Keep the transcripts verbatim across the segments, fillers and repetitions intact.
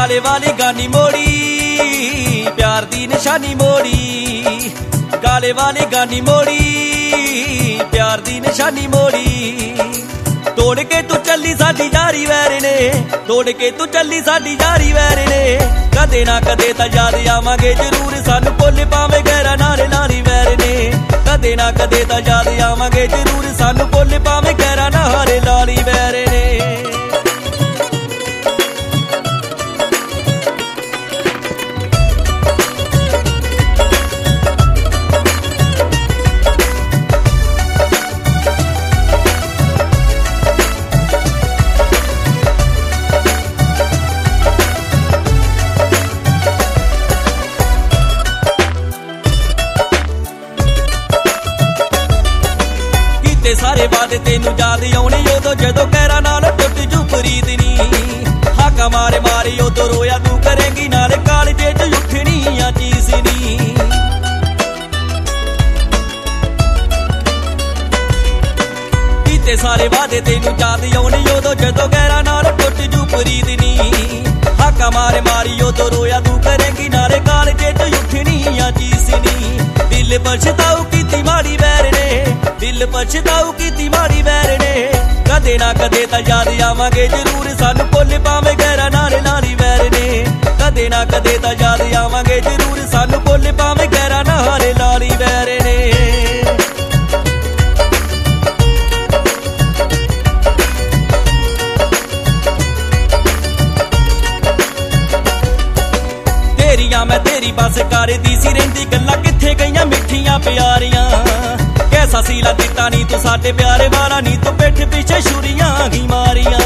काले वाली गानी मोड़ी प्यार दी निशानी मोड़ी, काले वाली गानी मोड़ी प्यार दी निशानी मोड़ी। तोड़ के तू चली साडी यारी वैर ने, तोड़ के तू चली साडी यारी वैर ने। कदे ना कदे तां याद आवांगे जरूर, सानू भुल पावे गैरा नारे नारी वैर ने। कदे ना कदे तां याद आवांगे जरूर, सानू भुल पावे गैरा नारे लाली वैर ने। सारे वादे तेनू याद आउणे उदों जदों कहरा नाल टुट जू फरीद नी। हाका मारे मारे उदों रोया तू करेंगी, नाले कालजे च उठनी आ चीस नी। कीते सारे वादे तेनू याद आउणे उदों जदों कहरा नाल टुट जू फरीद नी। हाका मारे मारी उदों रोया तू करेंगी, नाले कालजे च उठनी आ चीस नी। दिल पछताऊ कीती माड़ी वैर ने, दिल पछताऊ कीती माड़ी वैर ने। कदे ना कदे तां याद आवांगे जरूर, सानू भुल पावे गैरा नारे नारी वैर ने। कदे ना कदे तां याद आवांगे जरूर, सानू भुल पावे गैरा नारे लाली वैर ने। तेरियां मैं तेरी बस करदी सी रहिंदी, गल्लां कित्थे गईयां मिठियां प्यारियां। कैसा सीला दिता नी तू साडे प्यारे वाला, नी तू पिठ पिछे छुरियां ही मारियां।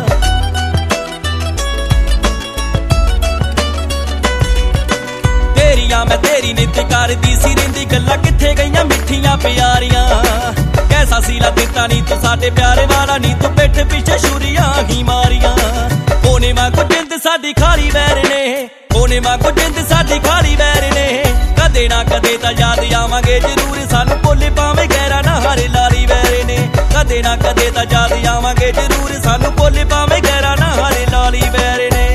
तेरियां मैं तेरी नित करदी सी रहिंदी, गल्लां कित्थे गईयां मिठियां प्यारियां। कैसा सीला दिता नी तू साडे प्यारे वाला, नी तू पिठ पिछे छुरियां ही मारियां। ओने वांगू जिंद साडी खाली वैर ने, ओने वांगू जिंद साडी खाली वैर ने। कदे ना कदे तां याद आवांगे जरूर, सानू भुल पावे गैरा नारे लाली वैर ने। कदे ना कदे तां याद आवांगे जरूर, सानू भुल पावे गैरा नारे लाली वैर ने।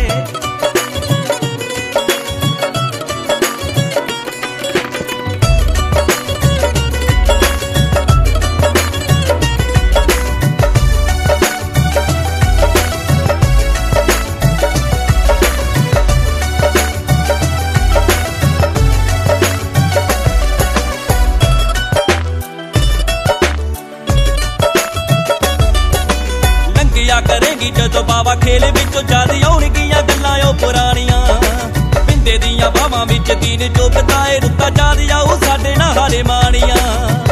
करेंगी जदों बावा खेल विचों याद आउणगियां गल्लां ओ पुराणियां। पिंदे दियां बावां विच दीन चुभताए, रुत्ता याद आऊ साडे नारे माणियां।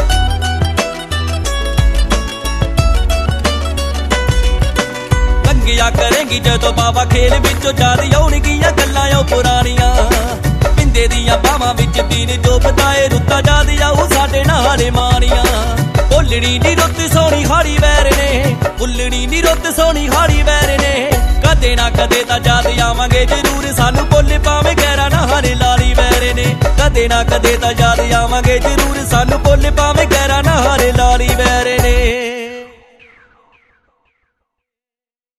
लंघिया करेंगी जदों बावा खेल विचों याद आउणगियां गल्लां ओ पुराणियां। पिंदे दियां बावां विच दीन चुभताए, रुत्ता याद आऊ साडे नारे माणियां। भुलनी नी रुत सोहनी हाड़ी वैर ने, भुलनी नी रुत सोहनी हाड़ी वैर ने। कदे ना कदे तां याद आवांगे जरूर, सानू भुल पावे गैरा नारे लाली वैर ने। कदे ना कदे तां याद आवांगे जरूर, सानू भुल पावे गैरा नारे